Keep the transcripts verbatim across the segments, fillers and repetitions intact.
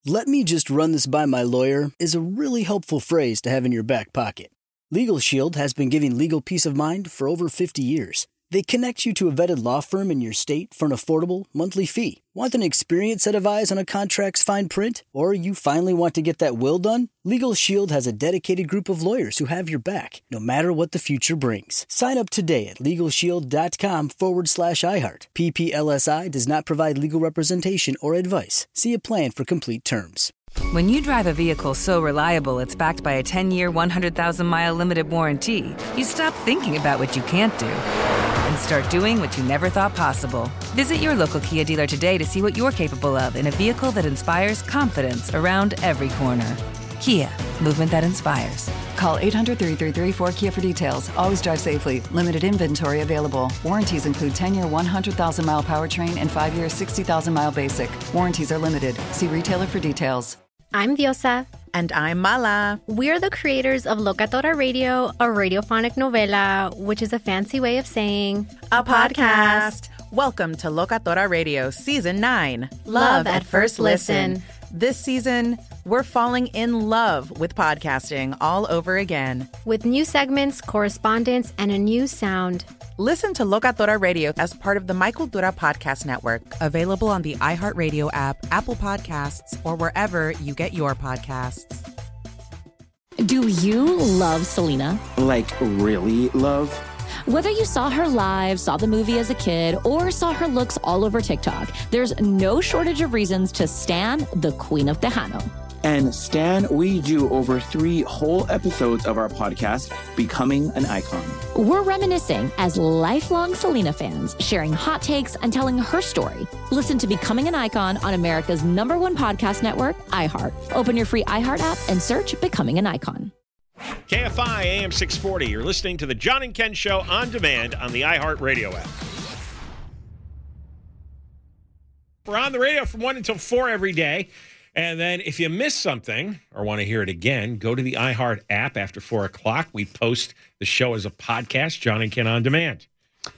"Let me just run this by my lawyer" is a really helpful phrase to have in your back pocket. Legal Shield has been giving legal peace of mind for over fifty years. They connect you to a vetted law firm in your state for an affordable monthly fee. Want an experienced set of eyes on a contract's fine print? Or you finally want to get that will done? Legal Shield has a dedicated group of lawyers who have your back, no matter what the future brings. Sign up today at LegalShield.com forward slash iHeart. P P L S I does not provide legal representation or advice. See a plan for complete terms. When you drive a vehicle so reliable it's backed by a ten-year, one hundred thousand mile limited warranty, you stop thinking about what you can't do and start doing what you never thought possible. Visit your local Kia dealer today to see what you're capable of in a vehicle that inspires confidence around every corner. Kia, movement that inspires. Call eight hundred, three three three, four K I A for details. Always drive safely. Limited inventory available. Warranties include ten-year, one hundred thousand mile powertrain and five-year, sixty thousand mile basic. Warranties are limited. See retailer for details. I'm Diosa. And I'm Mala. We're the creators of Locatora Radio, a radiophonic novela, which is a fancy way of saying a podcast. Welcome to Locatora Radio Season nine. Love, love at First Listen. listen. This season, we're falling in love with podcasting all over again. With new segments, correspondence, and a new sound. Listen to Locatora Radio as part of the My Cultura Podcast Network. Available on the iHeartRadio app, Apple Podcasts, or wherever you get your podcasts. Do you love Selena? Like, really love? Whether you saw her live, saw the movie as a kid, or saw her looks all over TikTok, there's no shortage of reasons to stan the Queen of Tejano. And Stan, we do over three whole episodes of our podcast, Becoming an Icon. We're reminiscing as lifelong Selena fans, sharing hot takes and telling her story. Listen to Becoming an Icon on America's number one podcast network, iHeart. Open your free iHeart app and search Becoming an Icon. K F I A M six forty. You're listening to the John and Ken Show on demand on the iHeart Radio app. We're on the radio from one until four every day. And then if you miss something or want to hear it again, go to the iHeart app after four o'clock. We post the show as a podcast, John and Ken On Demand.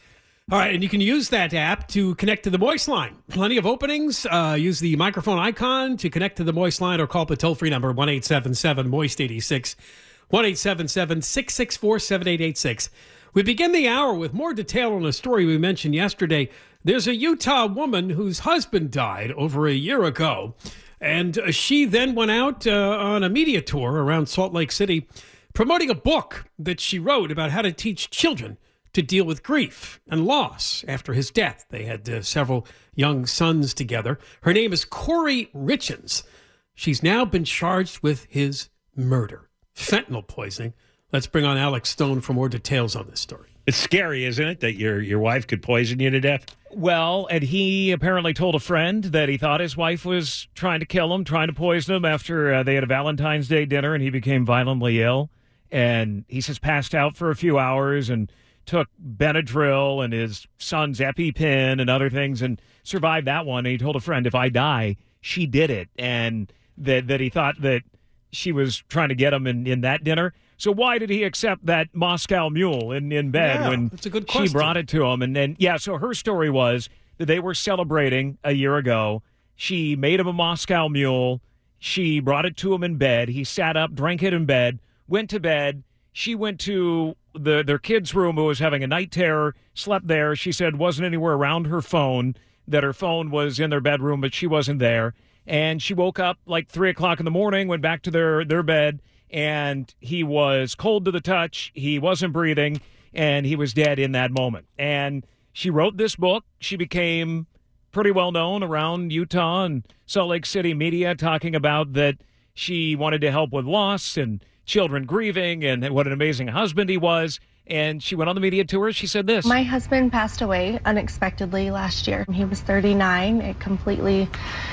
All right, and you can use that app to connect to the Moist Line. Plenty of openings. Uh, use the microphone icon to connect to the Moist Line or call the toll-free number one eight seven seven, moist eight six, one eight seven seven, six six four, seven eight eight six. We begin the hour with more detail on a story we mentioned yesterday. There's a Utah woman whose husband died over a year ago. And she then went out uh, on a media tour around Salt Lake City promoting a book that she wrote about how to teach children to deal with grief and loss after his death. They had uh, several young sons together. Her name is Corey Richens. She's now been charged with his murder, fentanyl poisoning. Let's bring on Alex Stone for more details on this story. It's scary, isn't it, that your your wife could poison you to death? Well, and he apparently told a friend that he thought his wife was trying to kill him, trying to poison him after uh, they had a Valentine's Day dinner and he became violently ill. And he says passed out for a few hours and took Benadryl and his son's EpiPen and other things and survived that one. And he told a friend, if I die, she did it. And that, that he thought that she was trying to get him in, in that dinner. So why did he accept that Moscow Mule in, in bed yeah, when that's a good she brought it to him? And then, yeah, so her story was that they were celebrating a year ago. She made him a Moscow Mule. She brought it to him in bed. He sat up, drank it in bed, went to bed. She went to the their kid's room who was having a night terror, slept there. She said wasn't anywhere around her phone, that her phone was in their bedroom, but she wasn't there. And she woke up like three o'clock in the morning, went back to their, their bed, and he was cold to the touch. He wasn't breathing, and he was dead in that moment. And she wrote this book. She became pretty well known around Utah and Salt Lake City media, talking about that she wanted to help with loss and children grieving and what an amazing husband he was. And she went on the media tour. She said this. My husband passed away unexpectedly last year. He was thirty-nine. It completely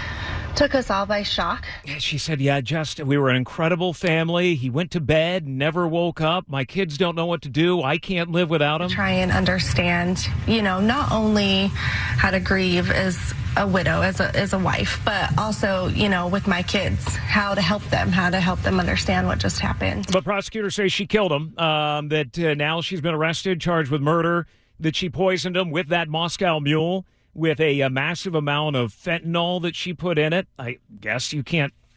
took us all by shock. Yeah, she said, yeah, just, we were an incredible family. He went to bed, never woke up. My kids don't know what to do. I can't live without him. Try and understand, you know, not only how to grieve as a widow, as a, as a wife, but also, you know, with my kids, how to help them, how to help them understand what just happened. But prosecutors say she killed him, um, that uh, now she's been arrested, charged with murder, that she poisoned him with that Moscow Mule, with a, a massive amount of fentanyl that she put in it. I guess you can't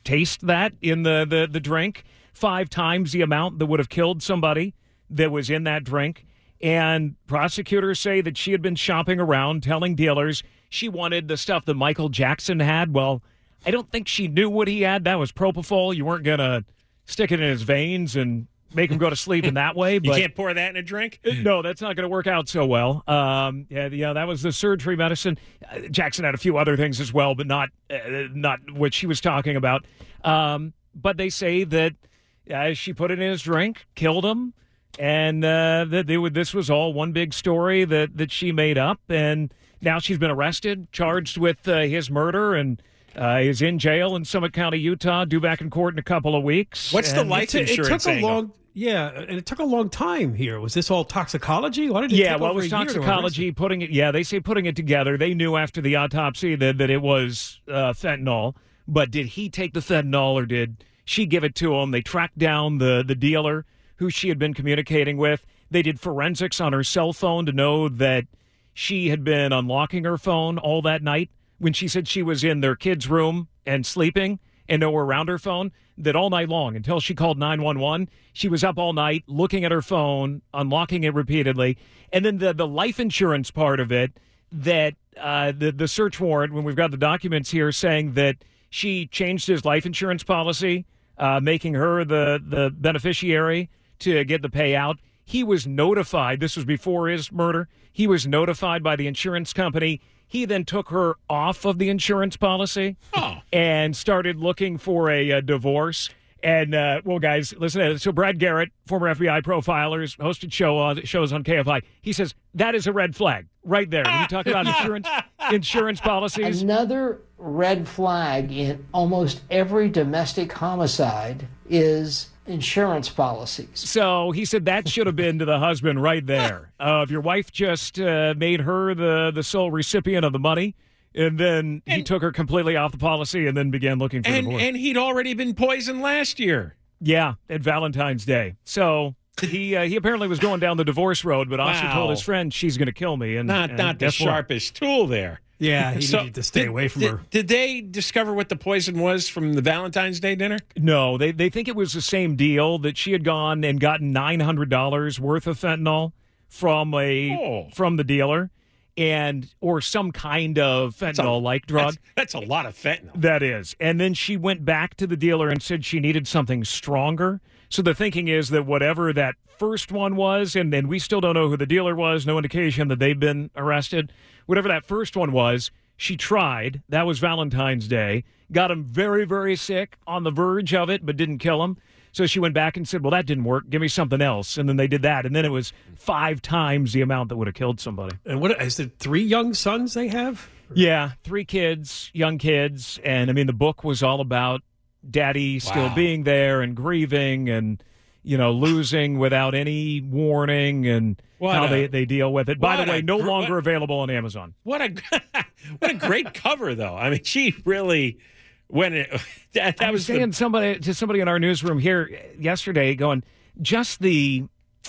taste that in the, the, the drink, five times the amount that would have killed somebody that was in that drink. And prosecutors say that she had been shopping around telling dealers she wanted the stuff that Michael Jackson had. Well, I don't think she knew what he had. That was propofol. You weren't going to stick it in his veins and make him go to sleep in that way. But you can't pour that in a drink? No, that's not going to work out so well. Um, yeah, yeah, that was the surgery medicine. Uh, Jackson had a few other things as well, but not uh, not what she was talking about. Um, but they say that uh, she put it in his drink, killed him, and uh, that they would, this was all one big story that, that she made up. And now she's been arrested, charged with uh, his murder, and uh, is in jail in Summit County, Utah, due back in court in a couple of weeks. What's and the life it, insurance it took a angle? long, yeah, and it took a long time here. Was this all toxicology? Why did it yeah, take well, it over was a year to toxicology, arrest putting it, yeah, they say putting it together. They knew after the autopsy that, that it was uh, fentanyl, but did he take the fentanyl or did she give it to him? They tracked down the, the dealer who she had been communicating with. They did forensics on her cell phone to know that she had been unlocking her phone all that night when she said she was in their kid's room and sleeping and nowhere around her phone, that all night long until she called nine one one, she was up all night looking at her phone, unlocking it repeatedly. And then the, the life insurance part of it, that uh, the, the search warrant, when we've got the documents here saying that she changed his life insurance policy, uh, making her the, the beneficiary to get the payout. He was notified, this was before his murder, he was notified by the insurance company. He then took her off of the insurance policy oh. and started looking for a, a divorce. And, uh, well, guys, listen, so Brad Garrett, former F B I profiler, hosted show on, shows on K F I. He says, that is a red flag right there. When you talk about insurance insurance policies. Another red flag in almost every domestic homicide is insurance policies. So he said that should have been to the husband right there. Uh, if your wife just uh, made her the, the sole recipient of the money, and then and, he took her completely off the policy and then began looking for and, divorce. And he'd already been poisoned last year. Yeah, at Valentine's Day. So he uh, he apparently was going down the divorce road, but also wow. told his friend she's going to kill me. And Not, and not the sharpest what? tool there. Yeah, he so, needed to stay did, away from did, her. Did they discover what the poison was from the Valentine's Day dinner? No, they they think it was the same deal, that she had gone and gotten nine hundred dollars worth of fentanyl from a oh. from the dealer, and or some kind of fentanyl-like drug. That's, that's a lot of fentanyl. That is. And then she went back to the dealer and said she needed something stronger. So the thinking is that whatever that first one was, and, and we still don't know who the dealer was, no indication that they've been arrested. Whatever that first one was, she tried. That was Valentine's Day. Got him very, very sick, on the verge of it, but didn't kill him. So she went back and said, well, that didn't work. Give me something else. And then they did that. And then it was five times the amount that would have killed somebody. And what is it, three young sons they have? Yeah, three kids, young kids. And, I mean, the book was all about daddy wow. still being there and grieving and, you know, losing without any warning and what how a, they, they deal with it. By the way, no gr- longer what, available on Amazon. What a what a great cover, though. I mean, she really when it that, that I was, was saying the, somebody to somebody in our newsroom here yesterday, going, just the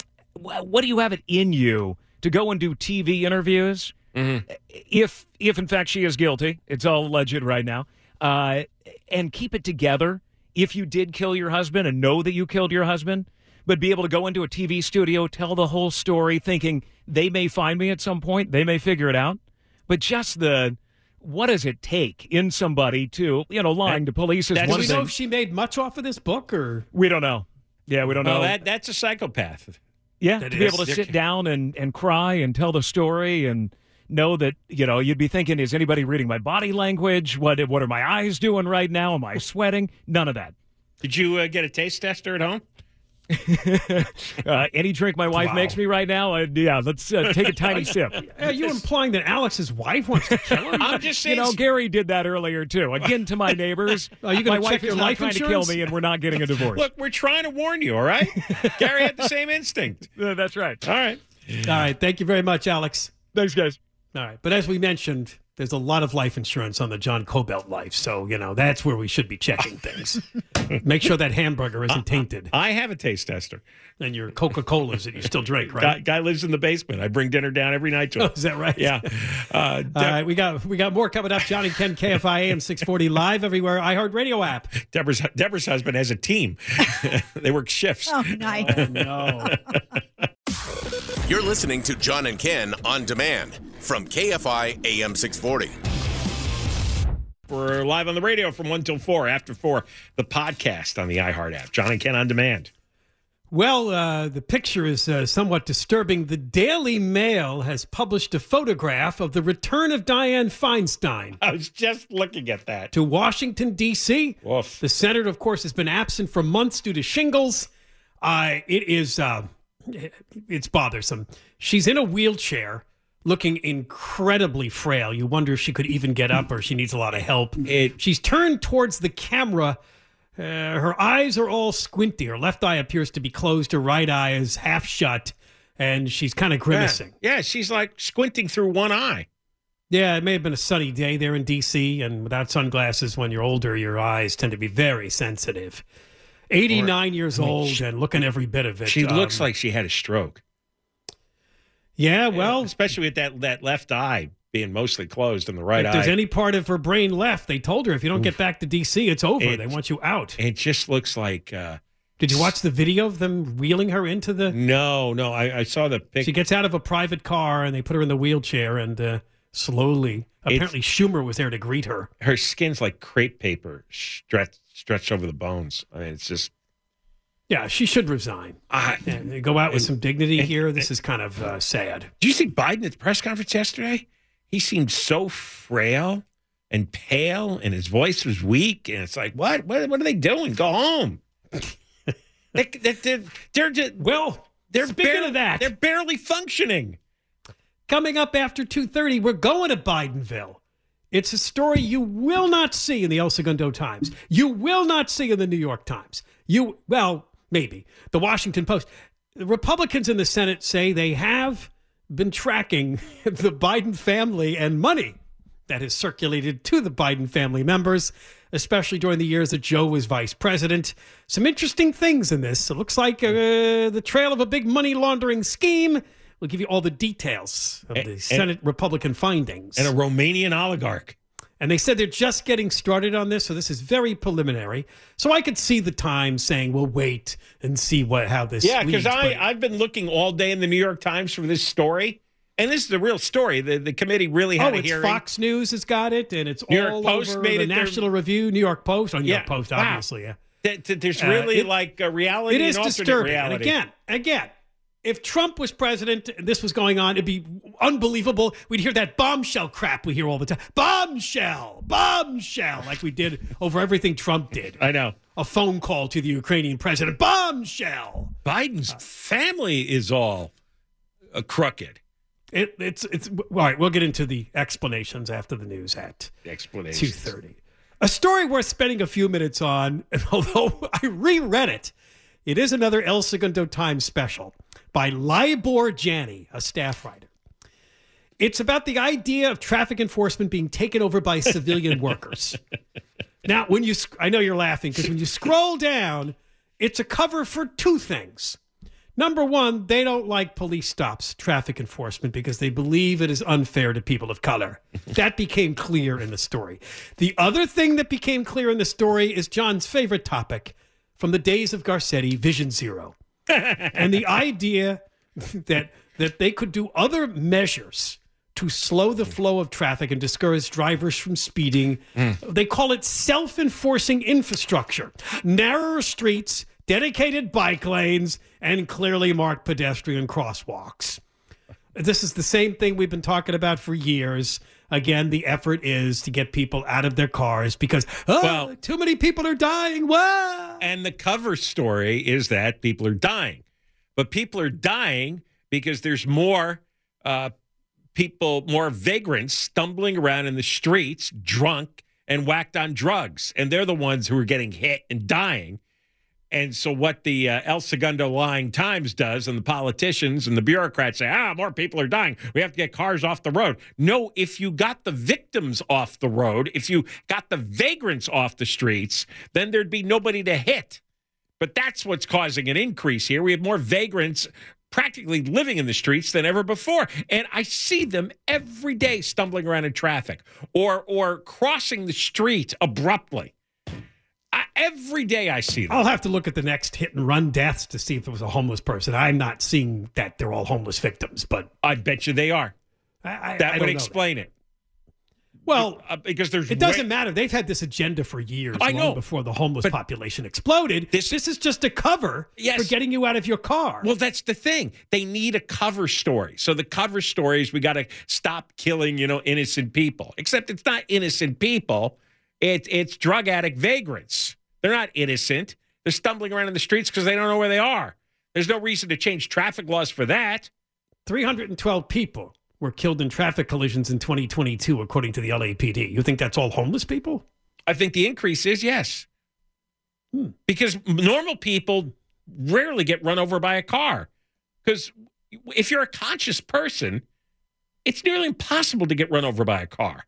what do you have it in you to go and do T V interviews? Mm-hmm. If if in fact she is guilty, it's all alleged right now, uh, and keep it together. If you did kill your husband and know that you killed your husband, but be able to go into a T V studio, tell the whole story, thinking they may find me at some point, they may figure it out. But just the, what does it take in somebody to, you know, lying that, to police is one thing. Do we thing. know if she made much off of this book, or? We don't know. Yeah, we don't well, know. That, that's a psychopath. Yeah, that to is. be able to sit down and, and cry and tell the story and know that, you know, you'd be thinking, is anybody reading my body language? What, what are my eyes doing right now? Am I sweating? None of that. Did you uh, get a taste tester at home? uh, any drink my wife wow. makes me right now, uh, yeah, let's uh, take a tiny sip. Are you implying that Alex's wife wants to kill him? I'm just saying. You know, Gary did that earlier, too. Again, to my neighbors, are you my check wife your is life not trying insurance? to kill me, and we're not getting a divorce. Look, we're trying to warn you, all right? Gary had the same instinct. Uh, that's right. All right. All right. Thank you very much, Alex. Thanks, guys. All right. But as we mentioned, there's a lot of life insurance on the John Cobelt life. So, you know, that's where we should be checking things. Make sure that hamburger isn't tainted. I have a taste tester. And your Coca-Colas that you still drink, right? Guy, guy lives in the basement. I bring dinner down every night to him. Oh, is that right? Yeah. Uh, All right, we got we got more coming up. John and Ken, K F I A M six forty, live everywhere, iHeartRadio app. Deborah's, Deborah's husband has a team. They work shifts. Oh, nice. Oh, no. You're listening to John and Ken on demand from K F I A M six forty. We're live on the radio from one till four, after four, the podcast on the iHeart app. John and Ken on demand. Well, uh, the picture is uh, somewhat disturbing. The Daily Mail has published a photograph of the return of Dianne Feinstein. I was just looking at that. To Washington, D C Oof. The senator, of course, has been absent for months due to shingles. Uh, it is, uh, it's bothersome. She's in a wheelchair, looking incredibly frail. You wonder if she could even get up or she needs a lot of help. It, She's turned towards the camera. Uh, her eyes are all squinty. Her left eye appears to be closed. Her right eye is half shut, and she's kind of grimacing. Yeah, yeah, she's like squinting through one eye. Yeah, it may have been a sunny day there in D C, and without sunglasses, when you're older, your eyes tend to be very sensitive. eighty-nine or, years I mean, old she, and looking every bit of it. She um, looks like she had a stroke. Yeah, well... Especially with that, that left eye being mostly closed and the right if eye. If there's any part of her brain left, they told her if you don't get back to D C, it's over. It, they want you out. It just looks like... Uh, Did you watch the video of them wheeling her into the... No, no, I, I saw the picture. She gets out of a private car and they put her in the wheelchair and uh, slowly... Apparently it's, Schumer was there to greet her. Her skin's like crepe paper stretched, stretched over the bones. I mean, it's just... Yeah, she should resign. Uh, and go out with and, some dignity and, here. This and, is kind of uh, sad. Did you see Biden at the press conference yesterday? He seemed so frail and pale, and his voice was weak. And it's like, what? What, what are they doing? Go home. they, they, they're, they're just, well, they're speaking barely, of that, they're barely functioning. Coming up after two thirty, we're going to Bidenville. It's a story you will not see in the El Segundo Times. You will not see in the New York Times. You, well, maybe. The Washington Post. The Republicans in the Senate say they have been tracking the Biden family and money that has circulated to the Biden family members, especially during the years that Joe was vice president. Some interesting things in this. It looks like uh, the trail of a big money laundering scheme. We'll give you all the details of the and, Senate Republican findings. And a Romanian oligarch. And they said they're just getting started on this, so this is very preliminary. So I could see the Times saying, we'll wait and see what how this Yeah, because I I've been looking all day in the New York Times for this story. And this is the real story. The the committee really had oh, a it's hearing. Fox News has got it, and it's New all York Post over made the it National their... Review, New York Post, on New yeah. York Post, wow. obviously. Yeah. There's really uh, it, like a reality It is and alternate disturbing. reality. And again, again, if Trump was president and this was going on, it'd be unbelievable. We'd hear that bombshell crap we hear all the time. Bombshell, bombshell, like we did over everything Trump did. I know. A phone call to the Ukrainian president. Bombshell. Biden's uh, family is all uh, crooked. It, it's it's all right. We'll get into the explanations after the news at explanations two thirty. A story worth spending a few minutes on. And although I reread it, it is another El Segundo Times special by Libor Janney, a staff writer. It's about the idea of traffic enforcement being taken over by civilian workers. Now, when you, I know you're laughing because when you scroll down, it's a cover for two things. Number one, they don't like police stops, traffic enforcement, because they believe it is unfair to people of color. That became clear in the story. The other thing that became clear in the story is John's favorite topic from the days of Garcetti, Vision Zero. And the idea that that they could do other measures to slow the flow of traffic and discourage drivers from speeding. Mm. They call it self-enforcing infrastructure. Narrower streets, dedicated bike lanes, and clearly marked pedestrian crosswalks. This is the same thing we've been talking about for years. Again, the effort is to get people out of their cars because, oh, well, too many people are dying. Wow. And the cover story is that people are dying. But people are dying because there's more uh, people, more vagrants stumbling around in the streets, drunk and whacked on drugs. And they're the ones who are getting hit and dying. And so what the uh, El Segundo Lying Times does, and the politicians and the bureaucrats say, ah, more people are dying. We have to get cars off the road. No, if you got the victims off the road, if you got the vagrants off the streets, then there'd be nobody to hit. But that's what's causing an increase here. We have more vagrants practically living in the streets than ever before. And I see them every day stumbling around in traffic or or crossing the street abruptly. I, every day I see them. I'll have to look at the next hit and run deaths to see if it was a homeless person. I'm not seeing that they're all homeless victims, but I bet you they are. I, I, that I would explain that. it. Well, uh, because there's it doesn't way- matter. They've had this agenda for years. I know. Long before the homeless but population exploded. This, this is just a cover yes. for getting you out of your car. Well, that's the thing. They need a cover story. So the cover story is we got to stop killing, you know, innocent people. Except it's not innocent people. It, it's drug addict vagrants. They're not innocent. They're stumbling around in the streets because they don't know where they are. There's no reason to change traffic laws for that. three hundred twelve people were killed in traffic collisions in twenty twenty-two, according to the L A P D. You think that's all homeless people? I think the increase is yes. Hmm. Because normal people rarely get run over by a car. Because if you're a conscious person, it's nearly impossible to get run over by a car.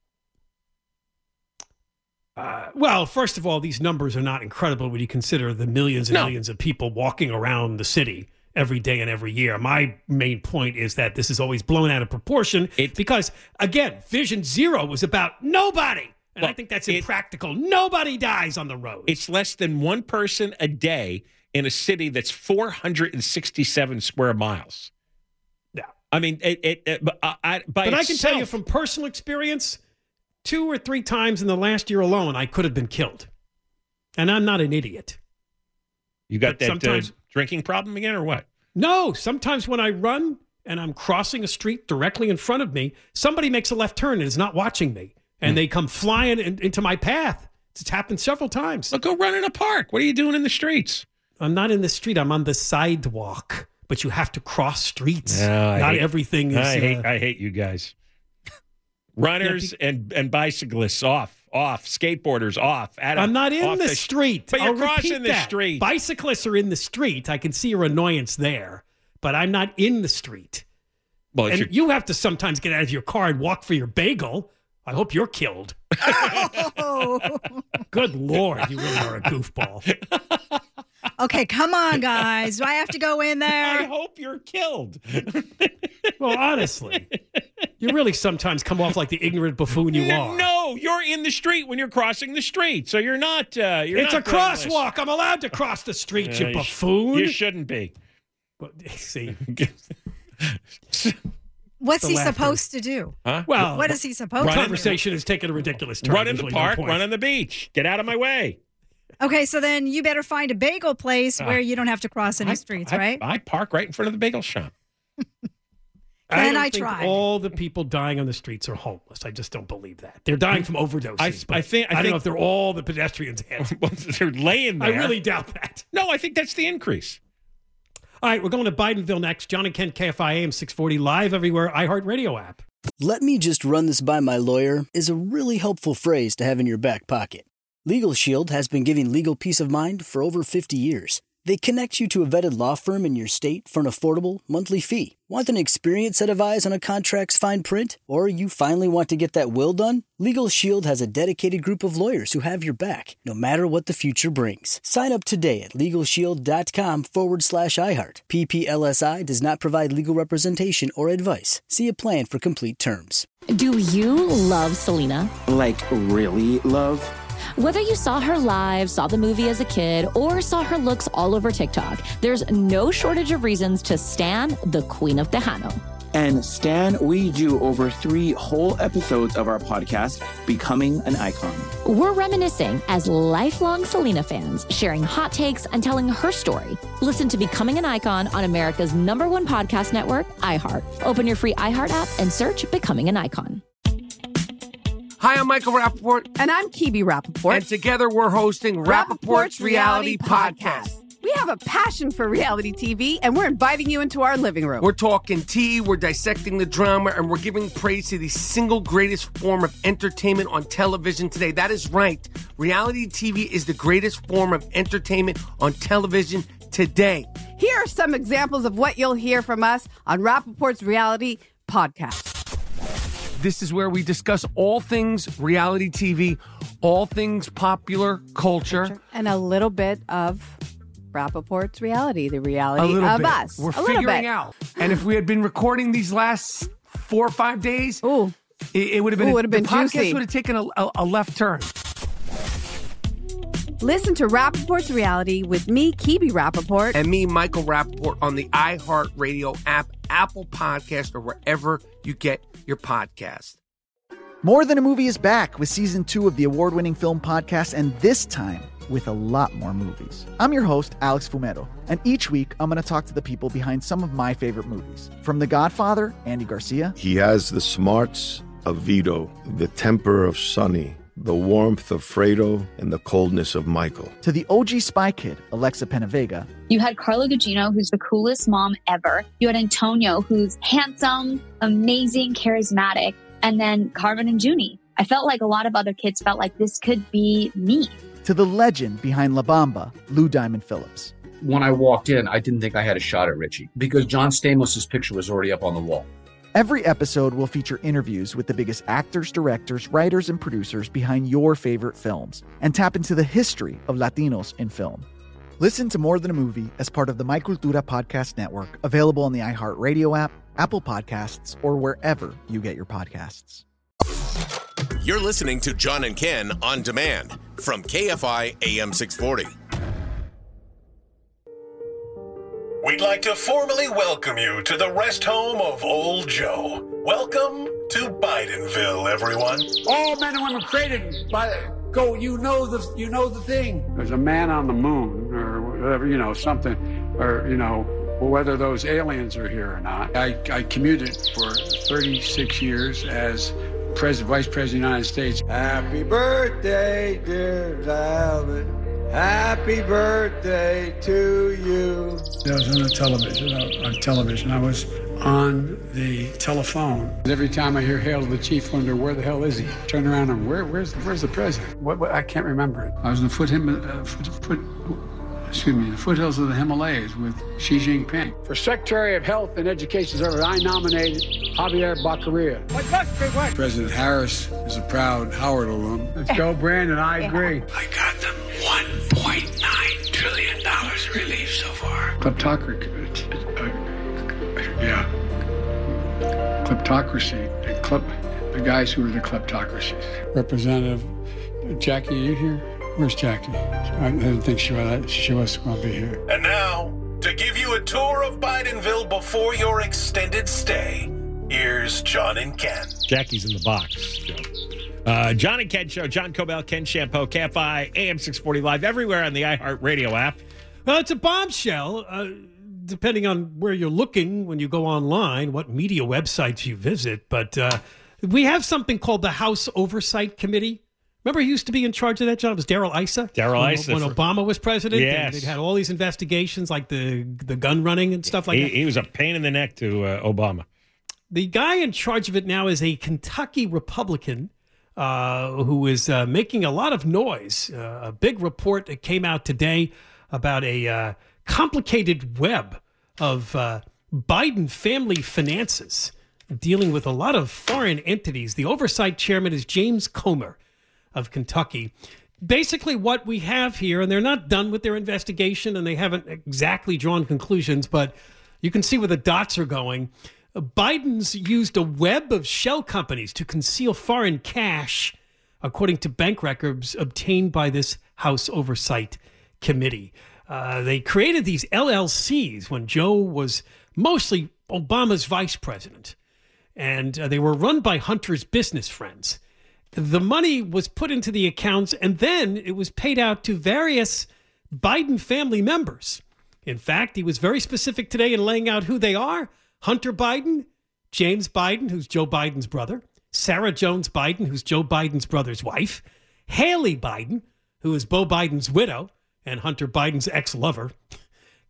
Uh, well, first of all, these numbers are not incredible when you consider the millions and no. millions of people walking around the city every day and every year. My main point is that this is always blown out of proportion it, because, again, Vision Zero was about nobody. And well, I think that's impractical. It, nobody dies on the road. It's less than one person a day in a city that's four hundred sixty-seven square miles. Yeah. I mean, it, it, it, uh, I, by but itself, I can tell you from personal experience, two or three times in the last year alone, I could have been killed. And I'm not an idiot. You got but that uh, drinking problem again or what? No. Sometimes when I run and I'm crossing a street directly in front of me, somebody makes a left turn and is not watching me. And mm. they come flying in, into my path. It's happened several times. Well, go run in a park. What are you doing in the streets? I'm not in the street. I'm on the sidewalk. But you have to cross streets. No, not hate, everything is... I hate, uh, I hate you guys. Runners yeah, be- and, and bicyclists off, off. Skateboarders off. Adam, I'm not in off the, the street. But you're I'll crossing the that. street. Bicyclists are in the street. I can see your annoyance there. But I'm not in the street. Well, and you have to sometimes get out of your car and walk for your bagel. I hope you're killed. Oh. Good Lord, you really are a goofball. Okay, come on, guys. Do I have to go in there? I hope you're killed. Well, honestly, you really sometimes come off like the ignorant buffoon you are. No, you're in the street when you're crossing the street, so you're not. Uh, you're it's not a crosswalk. I'm allowed to cross the street, uh, you buffoon. You shouldn't be. But, see. What's he laughter. supposed to do? Huh? Well, what is he supposed to do? Conversation has taken a ridiculous turn. Run in the park, no run on the beach. Get out of my way. Okay, so then you better find a bagel place uh, where you don't have to cross any I, streets, I, right? I park right in front of the bagel shop. I and don't I think tried. all the people dying on the streets are homeless. I just don't believe that. They're dying from overdoses. I, but I think I, I don't think, know if they're all the pedestrians hit. They're laying there. I really doubt that. No, I think that's the increase. All right, we're going to Bidenville next. John and Ken, K F I A M six forty, live everywhere, iHeartRadio app. Let me just run this by my lawyer is a really helpful phrase to have in your back pocket. Legal Shield has been giving legal peace of mind for over fifty years. They connect you to a vetted law firm in your state for an affordable monthly fee. Want an experienced set of eyes on a contract's fine print? Or you finally want to get that will done? Legal Shield has a dedicated group of lawyers who have your back, no matter what the future brings. Sign up today at LegalShield.com forward slash iHeart. P P L S I does not provide legal representation or advice. See a plan for complete terms. Do you love Selena? Like, really love? Whether you saw her live, saw the movie as a kid, or saw her looks all over TikTok, there's no shortage of reasons to stan the Queen of Tejano. And Stan, we do over three whole episodes of our podcast, Becoming an Icon. We're reminiscing as lifelong Selena fans, sharing hot takes and telling her story. Listen to Becoming an Icon on America's number one podcast network, iHeart. Open your free iHeart app and search Becoming an Icon. Hi, I'm Michael Rappaport. And I'm Kibi Rappaport. And together we're hosting Rappaport's, Rappaport's Reality Podcast. We have a passion for reality T V, and we're inviting you into our living room. We're talking tea, we're dissecting the drama, and we're giving praise to the single greatest form of entertainment on television today. That is right. Reality T V is the greatest form of entertainment on television today. Here are some examples of what you'll hear from us on Rappaport's Reality Podcast. This is where we discuss all things reality T V, all things popular culture. And a little bit of Rappaport's reality, the reality a little of bit. us. We're a figuring bit. out. And if we had been recording these last four or five days, Ooh. it, it would have been, Ooh, a, would have been the podcast juicy. would have taken a, a, a left turn. Listen to Rappaport's Reality with me, Kibi Rappaport. And me, Michael Rappaport, on the iHeartRadio app, Apple Podcast, or wherever you get your podcast. More Than a Movie is back with season two of the award-winning film podcast, and this time with a lot more movies. I'm your host, Alex Fumero, and each week I'm going to talk to the people behind some of my favorite movies. From The Godfather, Andy Garcia. He has the smarts of Vito, the temper of Sonny, the warmth of Fredo, and the coldness of Michael. To the O G Spy Kid, Alexa Penavega. You had Carla Gugino, who's the coolest mom ever. You had Antonio, who's handsome, amazing, charismatic. And then Carmen and Junie. I felt like a lot of other kids felt like this could be me. To the legend behind La Bamba, Lou Diamond Phillips. When I walked in, I didn't think I had a shot at Richie because John Stamos' picture was already up on the wall. Every episode will feature interviews with the biggest actors, directors, writers, and producers behind your favorite films and tap into the history of Latinos in film. Listen to More Than a Movie as part of the My Cultura Podcast Network, available on the iHeartRadio app, Apple Podcasts, or wherever you get your podcasts. You're listening to John and Ken on demand from K F I A M six forty. We'd like to formally welcome you to the rest home of Old Joe. Welcome to Bidenville, everyone. All men and women created by go. You know the you know the thing. There's a man on the moon, or whatever, you know, something, or you know, whether those aliens are here or not. I, I commuted for thirty-six years as President, Vice President of the United States. Happy birthday, dear Albert. Happy birthday to you. I was on the television, on television. I was on the telephone. Every time I hear Hail to the Chief, I wonder, where the hell is he? Turn around and where, where's, where's the president? What, what, I can't remember it. I was in the foot, uh, foot, foot, excuse me, the foothills of the Himalayas with Xi Jinping. For Secretary of Health and Education Service, I nominated Javier Baccaria. President Harris is a proud Howard alum. Let's go, Brandon. I agree. I got them one point nine trillion dollars relief so far. Kleptocracy. Uh, yeah. Kleptocracy. And klep, the guys who are the kleptocracies. Representative Jackie, are you here? Where's Jackie? I didn't think she was, she was going to be here. And now, to give you a tour of Bidenville before your extended stay, here's John and Ken. Jackie's in the box, Joe. Uh, John and Ken Show, John Cobell, Ken Shampoo, K F I, A M six forty Live, everywhere on the iHeartRadio app. Well, it's a bombshell. Uh, depending on where you're looking when you go online, what media websites you visit. But uh, we have something called the House Oversight Committee. Remember, he used to be in charge of that job. It was Darrell Issa. Darrell when, Issa. When Obama was president. Yes. They had all these investigations, like the the gun running and stuff like he, that. He was a pain in the neck to uh, Obama. The guy in charge of it now is a Kentucky Republican uh, who is uh, making a lot of noise. Uh, a big report that came out today about a uh, complicated web of uh, Biden family finances dealing with a lot of foreign entities. The oversight chairman is James Comer of Kentucky. Basically what we have here, and they're not done with their investigation and they haven't exactly drawn conclusions, but you can see where the dots are going. Biden's used a web of shell companies to conceal foreign cash, according to bank records obtained by this House Oversight Committee. Uh, they created these L L Cs when Joe was mostly Obama's vice president, and uh, they were run by Hunter's business friends. The money was put into the accounts, and then it was paid out to various Biden family members. In fact, he was very specific today in laying out who they are. Hunter Biden, James Biden, who's Joe Biden's brother, Sarah Jones Biden, who's Joe Biden's brother's wife, Haley Biden, who is Beau Biden's widow and Hunter Biden's ex-lover,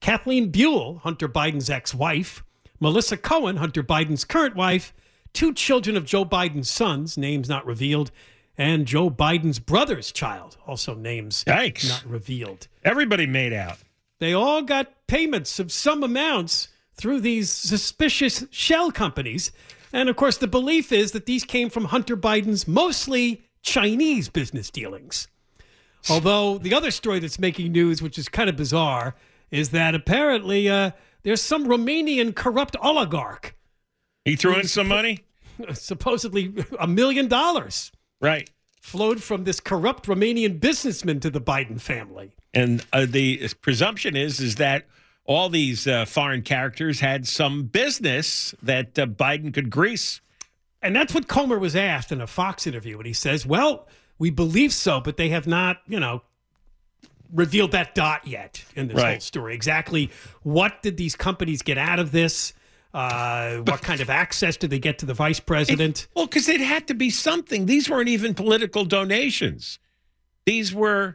Kathleen Buell, Hunter Biden's ex-wife, Melissa Cohen, Hunter Biden's current wife, two children of Joe Biden's sons, names not revealed, and Joe Biden's brother's child, also names Yikes. not revealed. Everybody made out. They all got payments of some amounts through these suspicious shell companies. And, of course, the belief is that these came from Hunter Biden's mostly Chinese business dealings. Although the other story that's making news, which is kind of bizarre, is that apparently uh, there's some Romanian corrupt oligarch. He threw in some money? Supposedly a million dollars. Right. Flowed from this corrupt Romanian businessman to the Biden family. And uh, the presumption is, is that all these uh, foreign characters had some business that uh, Biden could grease. And that's what Comer was asked in a Fox interview. And he says, well, we believe so, but they have not, you know, revealed that dot yet in this Right. whole story. Exactly what did these companies get out of this? Uh, what kind of access did they get to the vice president? It, well, because it had to be something. These weren't even political donations. These were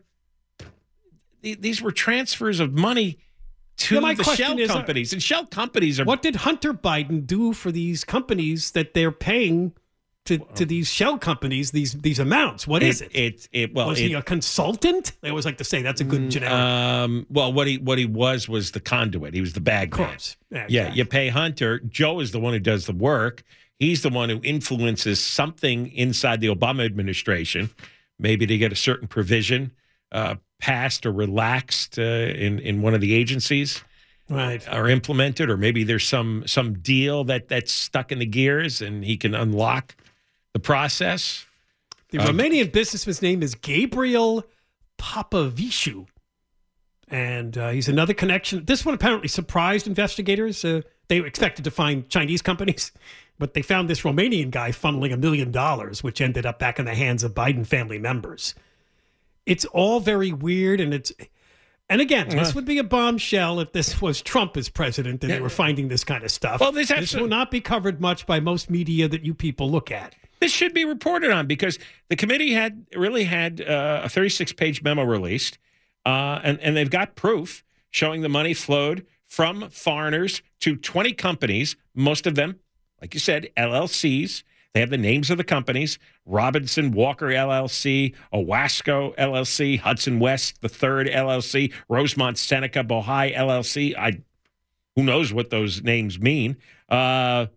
these were transfers of money to Yeah, my the question shell is, uh, companies. And shell companies are... What did Hunter Biden do for these companies that they're paying to, to these shell companies, these these amounts? What is it? It, it, it well, was it, he a consultant? They always like to say that's a good generic. Um, well, what he what he was was the conduit. He was the bag Of man. course. Yeah, Yeah, exactly. you pay Hunter. Joe is the one who does the work. He's the one who influences something inside the Obama administration, maybe to get a certain provision uh, passed or relaxed uh, in in one of the agencies, right? Or implemented, or maybe there's some some deal that that's stuck in the gears, and he can unlock the process. The Um, Romanian businessman's name is Gabriel Papavicu, and uh, he's another connection. This one apparently surprised investigators. Uh, they expected to find Chinese companies, but they found this Romanian guy funneling a million dollars, which ended up back in the hands of Biden family members. It's all very weird, and it's and again, this Uh. would be a bombshell if this was Trump as president and they were finding this kind of stuff. Well, there's this absolute- will not be covered much by most media that you people look at. This should be reported on because the committee had really had uh, a thirty-six page memo released, uh, and, and they've got proof showing the money flowed from foreigners to twenty companies, most of them, like you said, L L Cs. They have the names of the companies: Robinson Walker L L C, Owasco L L C, Hudson West the Third L L C, Rosemont Seneca Bohai L L C. I, who knows what those names mean? Uh,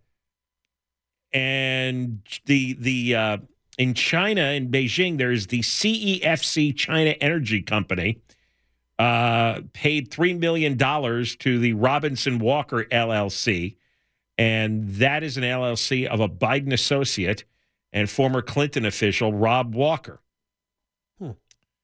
And the the uh, in China, in Beijing, there's the C E F C China Energy Company, uh, paid three million dollars to the Robinson Walker L L C, and that is an L L C of a Biden associate and former Clinton official, Rob Walker. Hmm.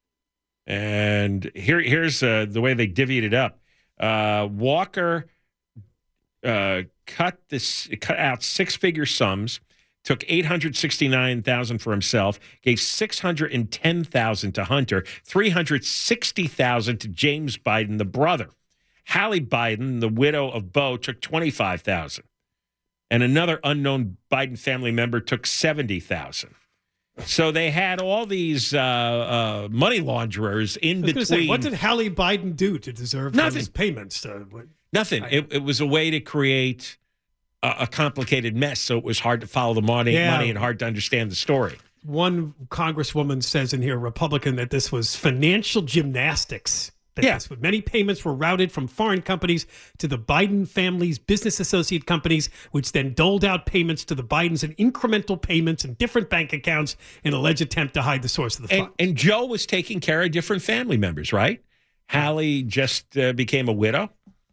And here here's uh, the way they divvied it up. Uh, Walker uh, cut this cut out six-figure sums, took eight hundred sixty-nine thousand dollars for himself, gave six hundred ten thousand dollars to Hunter, three hundred sixty thousand dollars to James Biden, the brother. Hallie Biden, the widow of Beau, took twenty-five thousand dollars. And another unknown Biden family member took seventy thousand dollars. So they had all these uh, uh, money launderers in I was gonna between. say, what did Hallie Biden do to deserve Nothing. those payments? Uh, what- Nothing. It, it was a way to create a, a complicated mess, so it was hard to follow the money, Yeah. money and hard to understand the story. One congresswoman says in here, Republican, that this was financial gymnastics. That Yeah. this, many payments were routed from foreign companies to the Biden family's business associate companies, which then doled out payments to the Bidens in incremental payments in different bank accounts in an alleged attempt to hide the source of the And, funds. and Joe was taking care of different family members, right? Hallie just uh, became a widow.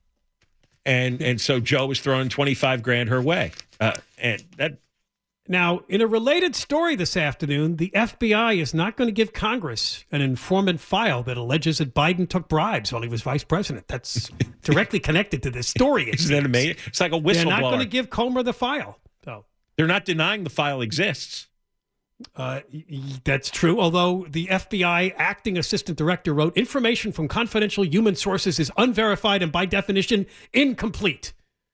And and so Joe was throwing twenty-five grand her way. Uh, and that Now, in a related story this afternoon, the F B I is not going to give Congress an informant file that alleges that Biden took bribes while he was vice president. That's directly connected to this story. it Isn't that seems. amazing? It's like a They're not going to whistleblower. give Comer the file. So They're not denying the file exists. uh, y- y- that's true. Although the F B I acting assistant director wrote, information from confidential human sources is unverified and by definition incomplete.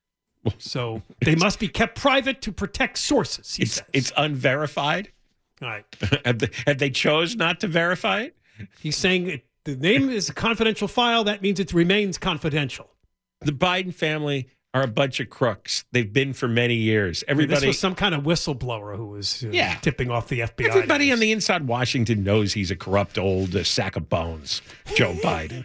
So they must be kept private to protect sources, he It's says. it's unverified. All right. have, they, have they chose not to verify it? He's saying it, the name is a confidential file. That means it remains confidential. The Biden family are a bunch of crooks. They've been for many years. Everybody. This was some kind of whistleblower who was uh, Yeah. tipping off the F B I. Everybody news. on the inside Washington knows he's a corrupt old uh, sack of bones, Joe Biden.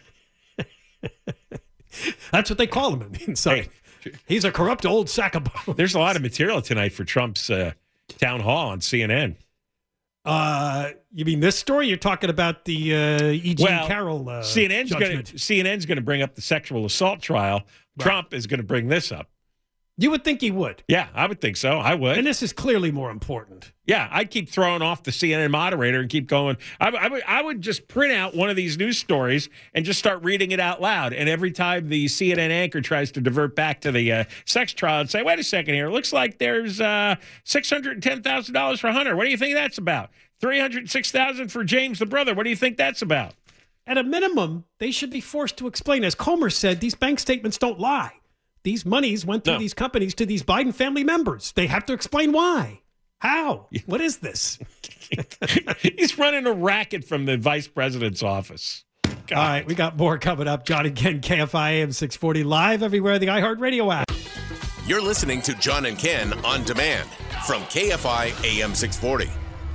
That's what they call him on the inside. Hey, He's a corrupt old sack of bones. there's a lot of material tonight for Trump's uh, town hall on C N N. Uh, you mean this story? You're talking about the uh, E. Jean Well, Carroll uh, C N N's going judgment. to C N N's going to bring up the sexual assault trial. Right. Trump is going to bring this up. You would think he would. Yeah, I would think so. I would. And this is clearly more important. Yeah, I'd keep throwing off the C N N moderator and keep going. I, I, would, I would just print out one of these news stories and just start reading it out loud. And every time the C N N anchor tries to divert back to the uh, sex trial, I'd say, wait a second here. It looks like there's uh, six hundred ten thousand dollars for Hunter. What do you think that's about? three hundred six thousand dollars for James the brother. What do you think that's about? At a minimum, they should be forced to explain. As Comer said, these bank statements don't lie. These monies went through No. these companies to these Biden family members. They have to explain why. How? What is this? He's running a racket from the vice president's office. God. All right, we got more coming up. John and Ken, K F I A M six forty, live everywhere, the iHeartRadio app. You're listening to John and Ken on demand from K F I A M six forty.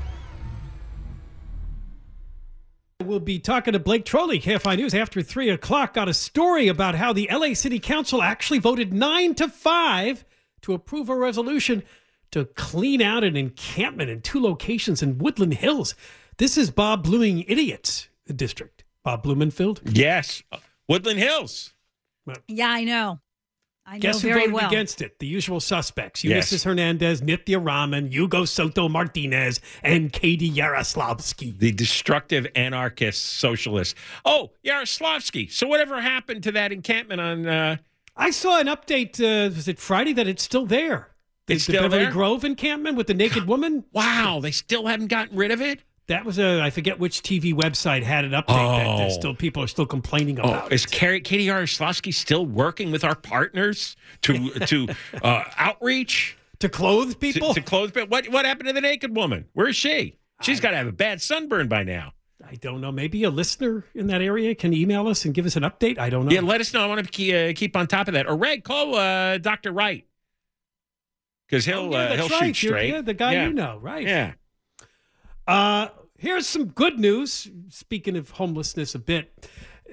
We'll be talking to Blake Trolley, K F I News, after three o'clock. Got a story about how the L A City Council actually voted nine to five to approve a resolution to clean out an encampment in two locations in Woodland Hills. This is Bob Blooming Idiots District. Bob Blumenfield? Yes. Woodland Hills. Yeah, I know. I know Guess who very voted well. against it? The usual suspects. Yes. Ulysses Hernandez, Nithya Raman, Hugo Soto Martinez, and Katie Yaroslavsky. The destructive anarchist socialist. Oh, Yaroslavsky. So whatever happened to that encampment on... Uh, I saw an update, uh, was it Friday, that it's still there. The, It's the still Beverly there? Grove encampment with the naked woman. wow, they still haven't gotten rid of it? That was a, I forget which T V website had an update that there's Oh. still people are still complaining Oh, about. is Carrie, Katie Yaroslavsky still working with our partners to to uh, outreach? To clothe people? To, to clothe people? What, what happened to the naked woman? Where is she? She's got to have a bad sunburn by now. I don't know. Maybe a listener in that area can email us and give us an update. I don't know. Yeah, let us know. I want to keep, uh, keep on top of that. Or Red, call uh, Doctor Wright. Because he'll, Oh, yeah, uh, that's he'll right. shoot You're- straight. yeah, the guy Yeah. you know, right? Yeah. Uh, here's some good news. Speaking of homelessness a bit,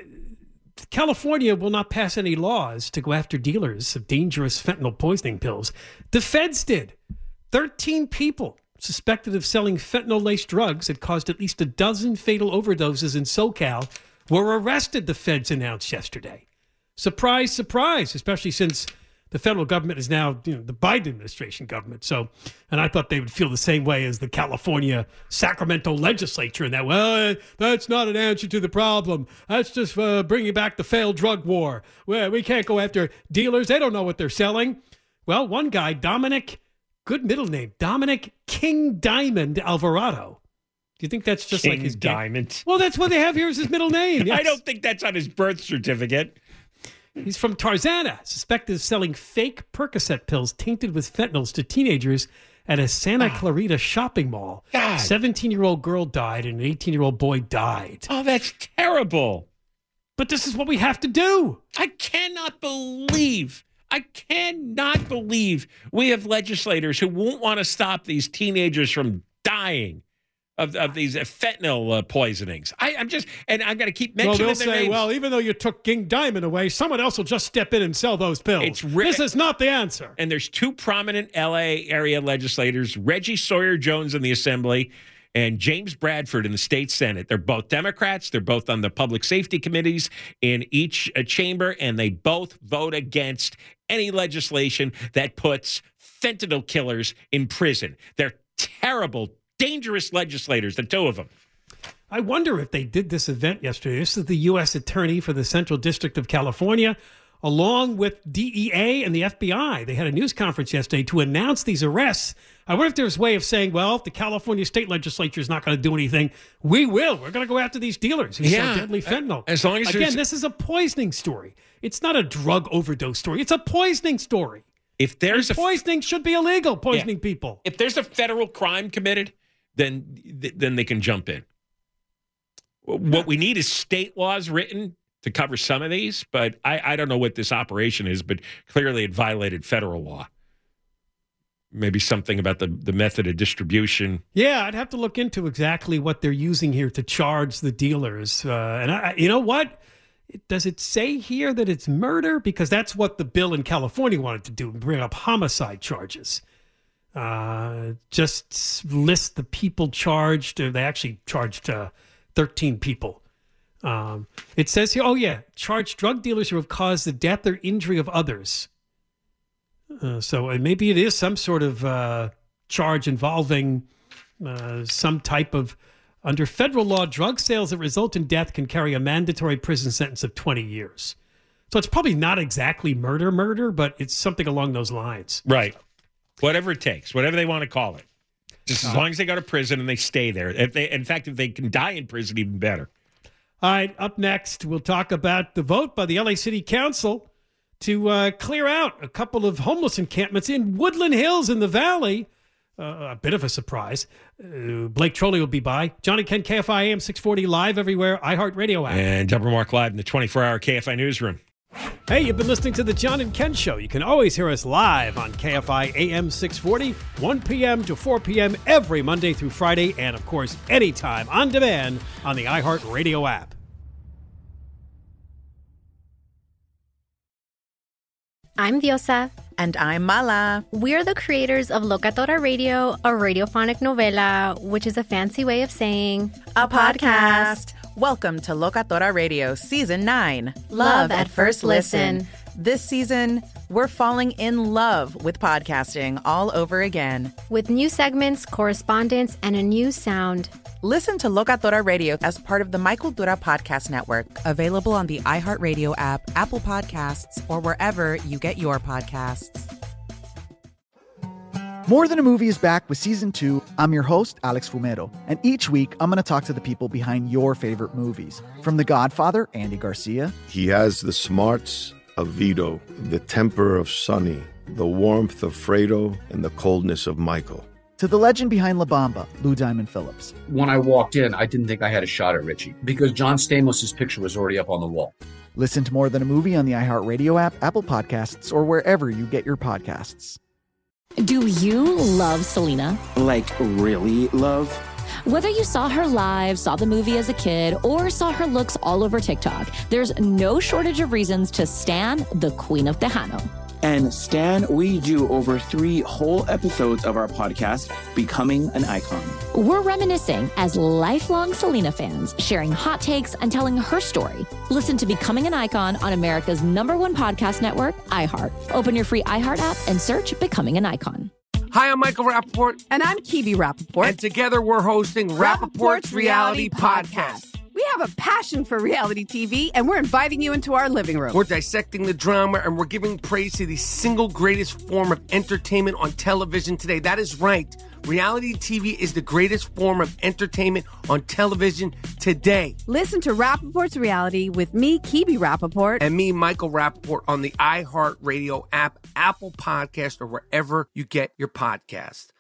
California will not pass any laws to go after dealers of dangerous fentanyl poisoning pills. The feds did. thirteen people suspected of selling fentanyl-laced drugs that caused at least a dozen fatal overdoses in SoCal were arrested, the feds announced yesterday. Surprise, surprise, especially since the federal government is now, you know, the Biden administration government. So, and I thought they would feel the same way as the California Sacramento legislature in that, well, uh, that's not an answer to the problem. That's just uh, bringing back the failed drug war. Well, we can't go after dealers. They don't know what they're selling. Well, one guy, Dominic, good middle name, Dominic King Diamond Alvarado. Do you think that's just King like his ga- Diamond. Well, that's what they have here as his middle name. I yes. don't think that's on his birth certificate. He's from Tarzana, suspected of selling fake Percocet pills tainted with fentanyls to teenagers at a Santa Clarita shopping mall. God. A seventeen-year-old girl died and an eighteen-year-old boy died. Oh, that's terrible. But this is what we have to do. I cannot believe, I cannot believe we have legislators who won't want to stop these teenagers from dying of, of these fentanyl uh, poisonings. I, I'm just, and I'm going to keep Well, mentioning they'll their say, names. well, even though you took King Diamond away, someone else will just step in and sell those pills. It's ri- this is not the answer. And there's two prominent L A area legislators, Reggie Sawyer Jones in the Assembly and James Bradford in the state Senate. They're both Democrats. They're both on the public safety committees in each uh, chamber, and they both vote against any legislation that puts fentanyl killers in prison. They're terrible, dangerous legislators, the two of them. I wonder if they did this event yesterday. This is the U S attorney for the Central District of California, along with D E A and the F B I. They had a news conference yesterday to announce these arrests. I wonder if there's a way of saying, well, if the California state legislature is not going to do anything, we will. We're going to go after these dealers who Yeah, sell deadly fentanyl. as long as Again, there's- this is a poisoning story. It's not a drug overdose story. It's a poisoning story. If there's And a poisoning should be illegal, poisoning Yeah. people. If there's a federal crime committed, then then they can jump in. What we need is state laws written to to cover some of these, but I, I don't know what this operation is, but clearly it violated federal law. Maybe something about the, the method of distribution. Yeah, I'd have to look into exactly what they're using here to charge the dealers. Uh, and I, you know what? Does it say here that it's murder? Because that's what the bill in California wanted to do, bring up homicide charges. Uh, just list the people charged. They actually charged uh, thirteen people. Um, it says here, oh yeah, charge drug dealers who have caused the death or injury of others. Uh, so maybe it is some sort of uh, charge involving uh, some type of, under federal law, drug sales that result in death can carry a mandatory prison sentence of twenty years. So it's probably not exactly murder, murder, but it's something along those lines. Right. Whatever it takes, whatever they want to call it. Just as Uh, long as they go to prison and they stay there. If they, in fact, if they can die in prison, even better. All right, up next, we'll talk about the vote by the L A City Council to uh, clear out a couple of homeless encampments in Woodland Hills in the Valley. Uh, a bit of a surprise. Uh, Blake Trolley will be by. John and Ken, K F I A M six forty, live everywhere, iHeartRadio app. And Deborah Mark live in the twenty-four hour K F I newsroom. Hey, you've been listening to the John and Ken Show. You can always hear us live on K F I A M six forty, one p.m. to four p.m. every Monday through Friday, and of course, anytime on demand on the iHeartRadio app. I'm Diosa. And I'm Mala. We're the creators of Locatora Radio, a radiophonic novela, which is a fancy way of saying a podcast. Welcome to Locatora Radio Season nine. Love at First Listen. This season, we're falling in love with podcasting all over again. With new segments, correspondence, and a new sound. Listen to Locatora Radio as part of the Michael Dura Podcast Network. Available on the iHeartRadio app, Apple Podcasts, or wherever you get your podcasts. More Than a Movie is back with Season two. I'm your host, Alex Fumero. And each week, I'm going to talk to the people behind your favorite movies. From The Godfather, Andy Garcia. He has the smarts of Vito, the temper of Sonny, the warmth of Fredo, and the coldness of Michael. To the legend behind La Bamba, Lou Diamond Phillips. When I walked in, I didn't think I had a shot at Richie because John Stamos' picture was already up on the wall. Listen to More Than a Movie on the iHeartRadio app, Apple Podcasts, or wherever you get your podcasts. Do you love Selena? Like, really love? Whether you saw her live, saw the movie as a kid, or saw her looks all over TikTok, there's no shortage of reasons to stan the Queen of Tejano. And Stan, we do over three whole episodes of our podcast, Becoming an Icon. We're reminiscing as lifelong Selena fans, sharing hot takes and telling her story. Listen to Becoming an Icon on America's number one podcast network, iHeart. Open your free iHeart app and search Becoming an Icon. Hi, I'm Michael Rappaport. And I'm Kibi Rappaport. And together we're hosting Rappaport's Reality Podcast. We have a passion for reality T V, and we're inviting you into our living room. We're dissecting the drama, and we're giving praise to the single greatest form of entertainment on television today. That is right. Reality T V is the greatest form of entertainment on television today. Listen to Rappaport's Reality with me, Kibi Rappaport. And me, Michael Rappaport, on the iHeartRadio app, Apple Podcast, or wherever you get your podcast.